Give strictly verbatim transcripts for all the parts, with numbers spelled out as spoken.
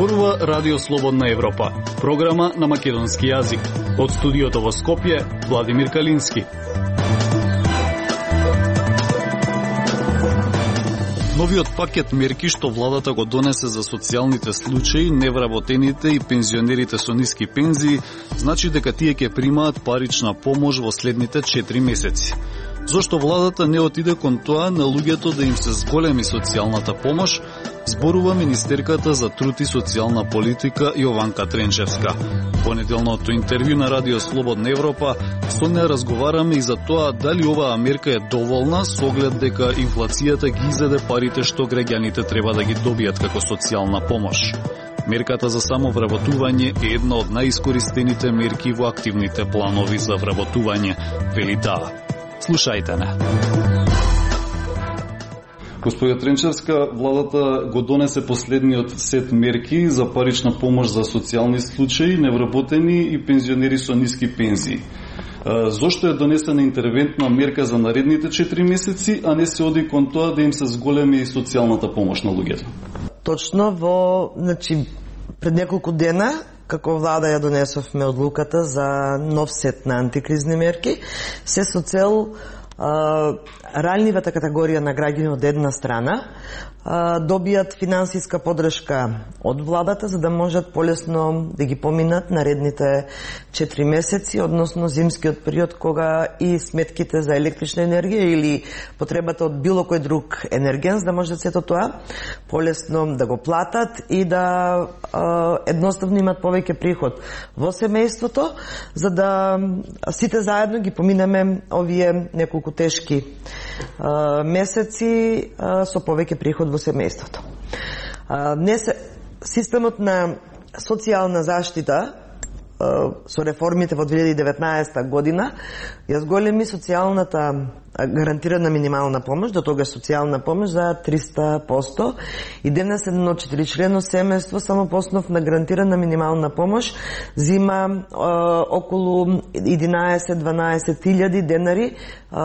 Зборува Радио Слободна Европа, програма на македонски јазик. Од студиото во Скопје, Владимир Калински. Новиот пакет мерки што владата го донесе за социјалните случаи, невработените и пензионерите со ниски пензии, значи дека тие ќе примаат парична помош во следните четири месеци. Зошто владата не отиде кон тоа на луѓето да им се зголеми социјалната помош, зборува министерката за труд и социјална политика Јованка Тренчевска. Понеделното интервју на Радио Слободна Европа со неа разговараме и за тоа дали оваа мерка е доволна со оглед дека инфлацијата ги изеде парите што граѓаните треба да ги добијат како социјална помош. Мерката за самовработување е една од најискористените мерки во активните планови за вработување, вели таа. Слушајте не. Господја Тренчевска, владата го донесе последниот сет мерки за парична помош за социјални случаи, невработени и пензионери со ниски пензии. Зошто е донесена интервентна мерка за наредните четири месеци, а не се оди кон тоа да им се зголеми и социјалната помош на луѓето? Точно во, значи, пред неколку дена, како влада ја донесовме одлуката за нов сет на антикризни мерки, се со цел а, ранливата категорија на граѓани од една страна а, добијат финансиска подршка од владата за да можат полесно да ги поминат наредните четири месеци, односно зимскиот период кога и сметките за електрична енергија или потребата од било кој друг енерген, за да можат сето тоа полесно да го платат и да а, едноставно имат повеќе приход во семејството, за да сите заедно ги поминеме овие неколку тешки а, месеци а, со повеќе приход во семејството. А, не се, системот на социјална заштита со реформите во две илјади и деветнаесета година ја зголеми социјалната гарантирана минимална помош, до тогаш социјална помош за триста проценти и денес едно четиричлено семејство само по основ на гарантирана минимална помош зима е, околу единаесет-дванаесет илјади денари е,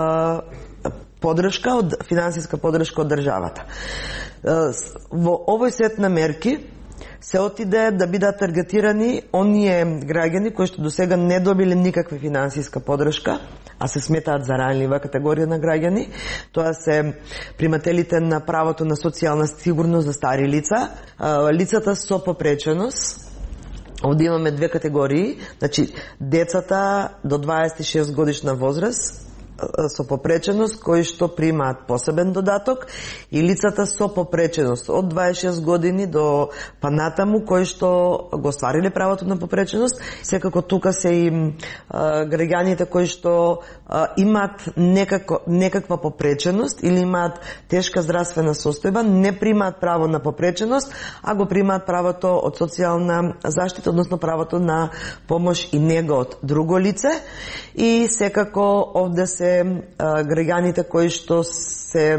подршка од финансиска подршка од државата. Е, во овој сет на мерки се отиде да бидат таргетирани оние граѓани кои што досега не добиле никаква финансиска подршка, а се сметаат за ранлива категорија на граѓани. Тоа се примателите на правото на социјална сигурност за стари лица, лицата со попреченост. Овде имаме две категории, значи децата до дваесет и шест годишна возраст со попреченост кои што примаат посебен додаток и лицата со попреченост од дваесет и шест години до панатаму кои што го ствариле правото на попреченост. Секако тука се и а, граѓаните кои што а, имаат некако, некаква попреченост или имаат тешка здравствена состојба, не примаат право на попреченост, а го примаат правото од социјална заштита, односно правото на помош и нега од друго лице. И секако овде се граѓаните кои што се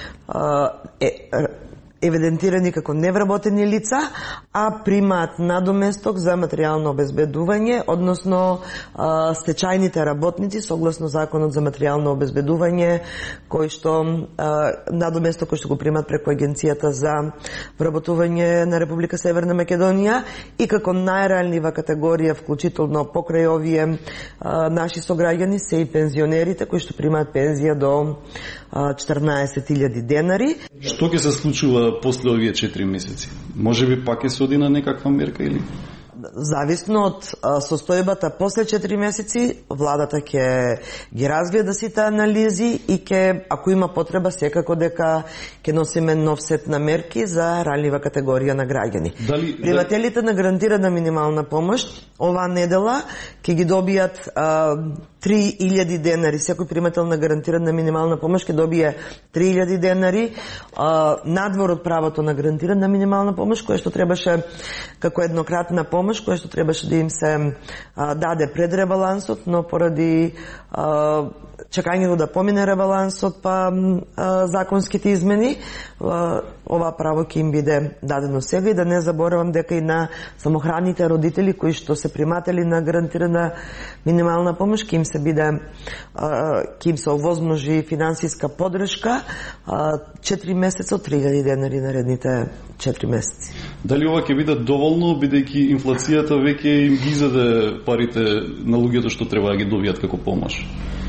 е, евидентирани како невработени лица, а примаат надоместок за материјално обезбедување, односно а, стечајните работници согласно Законот за материјално обезбедување, кој што а, надоместок кој што го примаат преку Агенцијата за вработување на Република Северна Македонија и како најранлива категорија, вклучително покрај овие а, наши сограѓани се и пензионерите кои што примаат пензија до четрнаесет илјади денари. Што ќе се случува после овие четири месеци? Може би пак ќе се оди на некаква мерка или? Зависно од состојбата после четири месеци, владата ќе ги разгледа сите анализи и ќе, ако има потреба, секако дека ќе носиме нов сет на мерки за ранлива категорија на граѓани. Дали, Примателите дали... на гарантирана минимална помош оваа недела ќе ги добијат а, три илјади денари. Секој примател на гарантирана минимална помош ќе добие три илјади денари а, надвор од правото на гарантирана минимална помош, која што требаше како еднократна помош помош која што требаше да им се а, даде пред ребалансот, но поради а, чекањето да помине ребалансот па а, законските измени, а, ова право ќе им биде дадено сега. И да не заборавам дека и на самохраните родители кои што се приматели на гарантирана минимална помош ќе им се биде ќе им се овозможи финансиска подршка четири месеца од три илјади денари наредните четири месеци. Дали ова ќе биде доволно, бидејќи инфлацијата веќе им ги изеде парите на луѓето што треба да ги добијат како помош?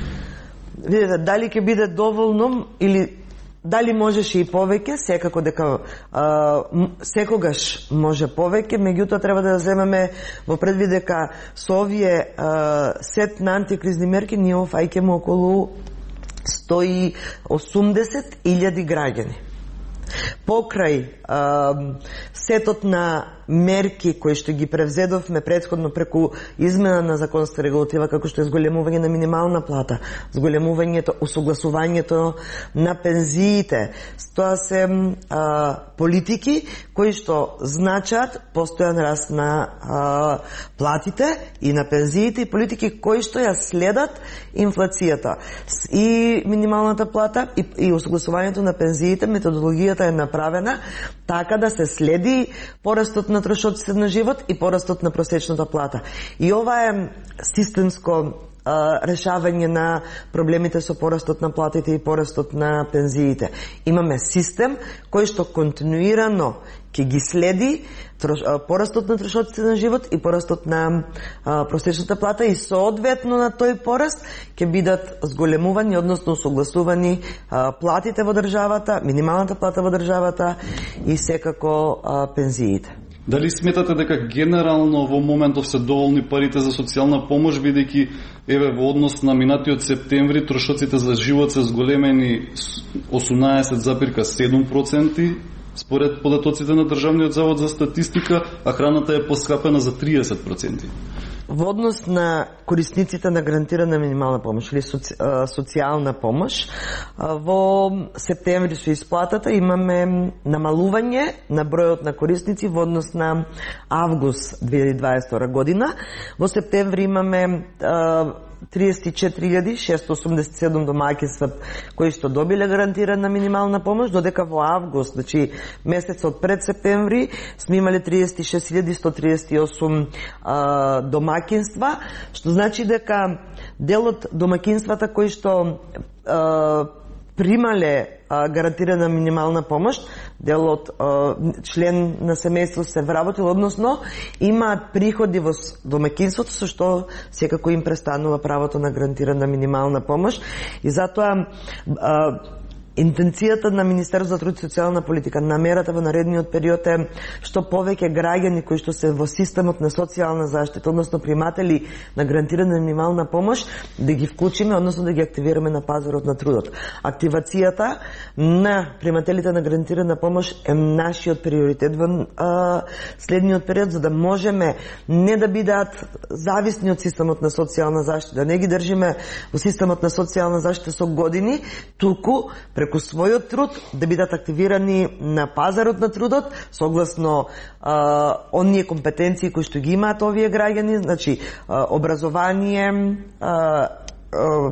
Видете, дали ќе биде доволно или дали можеше и повеќе, секако дека а, секогаш може повеќе, меѓутоа треба да земеме во предвид дека со овие а, сет на антикризни мерки ние офаќаме околу сто и осумдесет илјади граѓани. Покрај а, сетот на мерки кои што ги превзедовме претходно преку измена на законска регулатива, како што е зголемување на минимална плата, зголемувањето, усогласувањето на пензиите, тоа се а, политики кои што значат постојан раст на а, платите и на пензиите, и политики кои што ја следат инфлацијата. И минималната плата и, и усогласувањето на пензиите, методологијата е направена така да се следи порастот на трошоците на живот и порастот на просечната плата. И ова е системско а, решавање на проблемите со порастот на платите и порастот на пензиите. Имаме систем кој што континуирано ќе ги следи трош, а, порастот на трошоците на живот и порастот на а, просечната плата, и соодветно на тој пораст ќе бидат зголемувани, односно согласувани а, платите во државата, минималната плата во државата и секако а, пензиите. Дали сметате дека генерално во моментов се доволни парите за социјална помош, бидејќи еве во однос на минатиот септември трошоците за живот се зголемени осумнаесет зарез седум проценти според податоците на Државниот завод за статистика, а храната е поскапена за триесет проценти? Во однос на корисниците на гарантирана минимална помош или соци, социјална помош, во септември со исплатата имаме намалување на бројот на корисници во однос на август две илјади дваесет и втора година. Во септември имаме триесет и четири илјади шестоста осумдесет и седум домаќинства кои што добиле гарантирана минимална помош, додека во август, значи месецот пред септември, сме имале триесет и шест илјади сто триесет и осум а, домаќинства, што значи дека делот домаќинствата кои што а, примале а, гарантирана минимална помош, делот а, член на семејство се вработил, односно имаат приходи во домаќинството со што секако им престанува правото на гарантирана минимална помош. И затоа а, интенцијата на Министерството за труд и социјална политика, намерата во наредниот период е што повеќе граѓани кои што се во системот на социјална заштита, односно приматели на гарантирана минимална помош, да ги вклучиме, односно да ги активираме на пазарот на трудот. Активацијата на примателите на гарантирана помош е нашиот приоритет во а, следниот период, за да можеме не да бидат зависни од системот на социјална заштита, да не ги држиме во системот на социјална заштита со години, туку преку својот труд да бидат активирани на пазарот на трудот согласно а, оние компетенции кои што ги имаат овие граѓани, значи а, образование, а, а,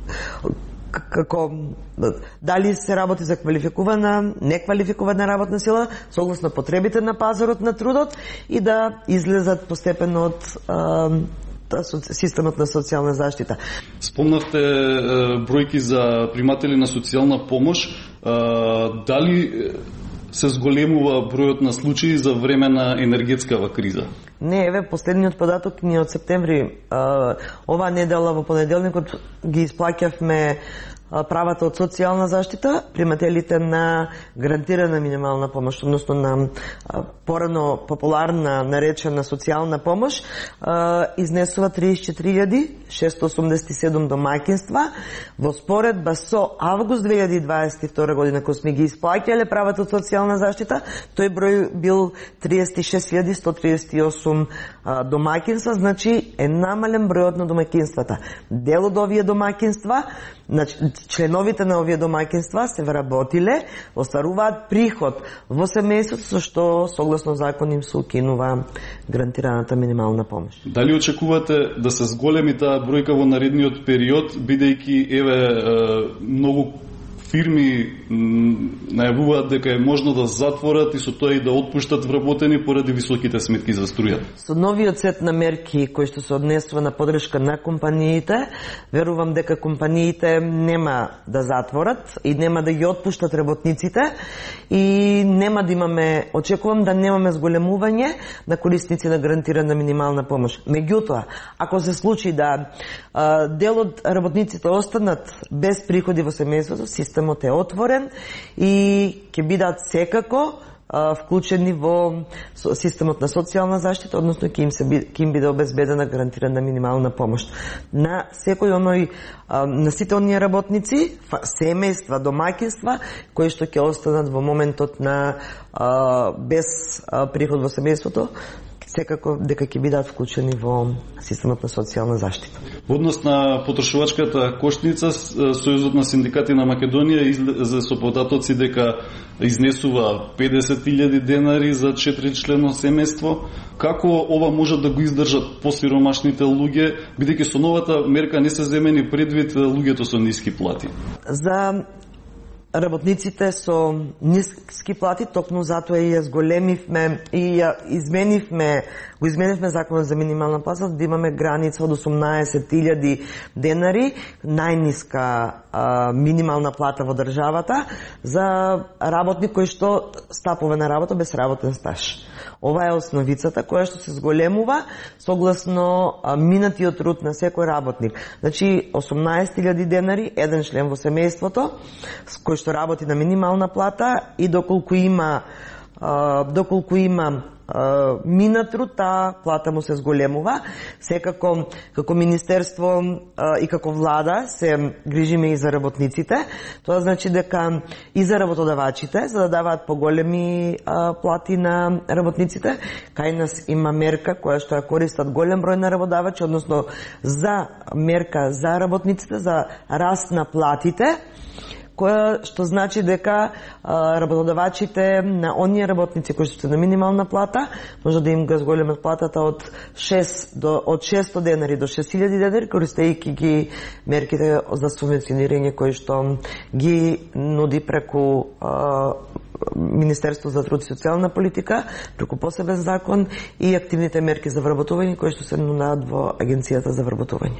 како дали се работи за квалификувана, неквалификувана работна сила согласно потребите на пазарот на трудот и да излезат постепено од а, системот на социјална заштита. Спомнавте е, бројки за приматели на социјална помош. Е, дали се зголемува бројот на случаи за време на енергетскава криза? Не, еве последниот податок ни од септември. Е, оваа недела во понеделникот ги исплаќавме правата од социјална заштита, примателите на гарантирана минимална помош, односно на порано популарна наречена социјална помош, изнесува триесет и четири илјади шестоста осумдесет и седум домаќинства. Во споредба со август две илјади дваесет и втора година, кога сме ги исплаќале правата од социјална заштита, тој број бил триесет и шест илјади сто триесет и осум осум домаќинства, значи е намален бројот на домаќинствата. Дел од овие домаќинства, значи членовите на овие домаќинства се вработиле, остваруваат приход во семејството, со што согласно закон им се укинува гарантираната минимална помош. Дали очекувате да се зголеми таа бројка во наредниот период, бидејќи еве многу фирми најавуваат дека е можно да затворат и со тоа и да отпуштат вработени поради високите сметки за струја? Со новиот сет на мерки кои што се однесува на подршка на компаниите, верувам дека компаниите нема да затворат и нема да ги отпуштат работниците и нема да имаме, очекувам да немаме зголемување на корисници на гарантирана минимална помош. Меѓутоа, ако се случи да а, дел од работниците останат без приходи во семејството, системот е отворен и ќе бидат секако а, вклучени во системот на социјална заштита, односно ќе им се ќе им биде обезбедена гарантирана минимална помош. На секој оној а, на сите оние работници, семејства, домаќинства кои што ќе останат во моментот на а, без а, приход во семејството, секако дека ќе бидат вклучени во системот на социјална заштита. Во однос на потрошувачката кошница, Сојузот на синдикати на Македонија излезе со податоци дека изнесува педесет илјади денари за четиричлено семејство. Како ова може да го издржат посиромашните луѓе, бидејќи со новата мерка не се земени предвид луѓето со ниски плати? За работниците со ниски плати, токму затоа и ја зголемивме и ја изменивме, го изменивме законот за минимална плата, да имаме граница од осумнаесет илјади денари, најниска а, минимална плата во државата за работник кој што стапува на работа без работен стаж. Ова е основицата која што се зголемува согласно а, минатиот труд на секој работник. Значи осумнаесет илјади денари, еден член во семејството кој што работи на минимална плата и доколку има а, доколку има а, минат труд, таа плата му се зголемува. Секако како министерство а, и како влада се грижиме и за работниците. Тоа значи дека и за работодавачите, за да даваат поголеми а, плати на работниците. Кај нас има мерка која што ја користат голем број на работодавачи, односно за мерка за работниците, за раст на платите, која што значи дека а, работодавачите на оние работници кои што се на минимална плата може да им го зголемат платата од шест до од шестстотини денари до шест илјади денари, користејќи ги мерките за субвенционирање кои што ги нуди преку а, Министерство за труд и социјална политика, преку посебен закон и активните мерки за вработување кои што се нудат во Агенцијата за вработување.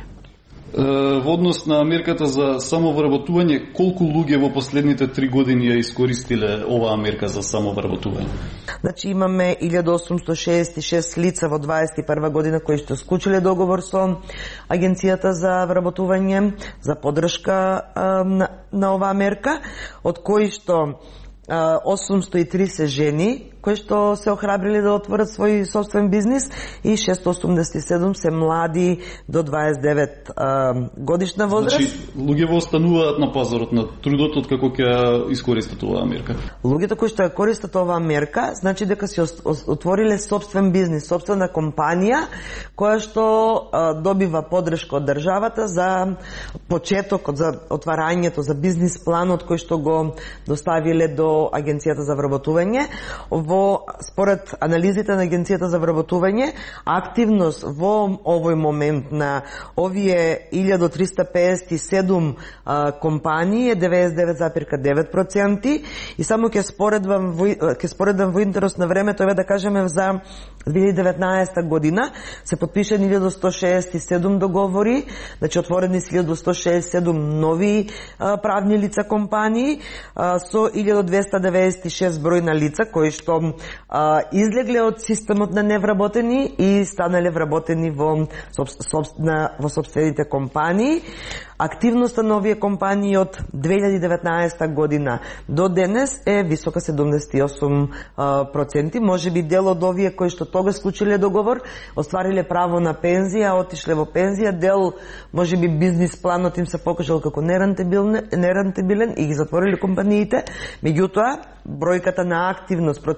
Во однос на мерката за самовработување, колку луѓе во последните три години ја искористиле оваа мерка за самовработување? Значи имаме илјада осумстотини шеесет и шест лица во дваесет и прва година кои што склучиле договор со Агенцијата за вработување за поддршка а, на, на оваа мерка, од кои што осумстотини и тридесет жени кои што се охрабриле да отворат свој собствен бизнис и шестстотини осумдесет и седум се млади до дваесет и девет а, годишна возраст. Значи, луѓе во остануваат на пазарот на трудот од како ќе искористат оваа мерка. Луѓето кои што ја користат оваа мерка, значи дека се отвориле собствен бизнис, собствена компанија која што а, добива поддршка од државата за почетокот, за отварањето, за бизнис планот кој што го доставиле до Агенцијата за вработување. Во според анализите на Агенцијата за вработување, активност во овој момент на овие илјада триста пеесет и седум а, компании е деведесет и девет зарез и девет проценти и само ќе споредам во ќе споредам во интерес на времето, еве да кажеме за две илјади и деветнаесета година се потпишани илјада сто шеесет и седум договори, значи отворени се илјада сто шеесет и седум нови а, правни лица компании а, со илјада двеста деведесет и шест број на лица кои што а, излегле од системот на невработени и станале вработени во собствена во собствените компании. Активноста на овие компании од две илјади и деветнаесета година до денес е висока седумдесет и осум проценти. Може би дел од овие кои што тогаш склучиле договор оствариле право на пензија, отишле во пензија, дел може би бизнис планот им се покажал како нерентабилен, нерентабилен и ги затвориле компаниите. Меѓутоа, бројката на активност, процент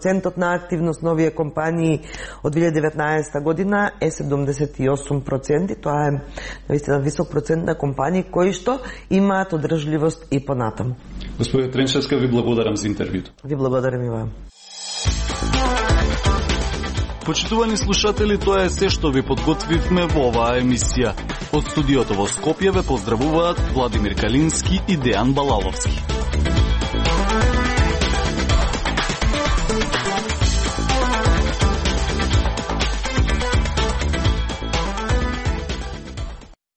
процентот на активност на овие компании од две илјади и деветнаесетта година е седумдесет и осум проценти. Тоа е наистина висок процент на компании кои што имаат одржливост и понатаму. Господине Тренчевска, ви благодарам за интервјуто. Ви благодарам и вам. Почитувани слушатели, тоа е се што ви подготвивме во оваа емисија. Од студиото во Скопје ве поздравуваат Владимир Калински и Дејан Балаловски.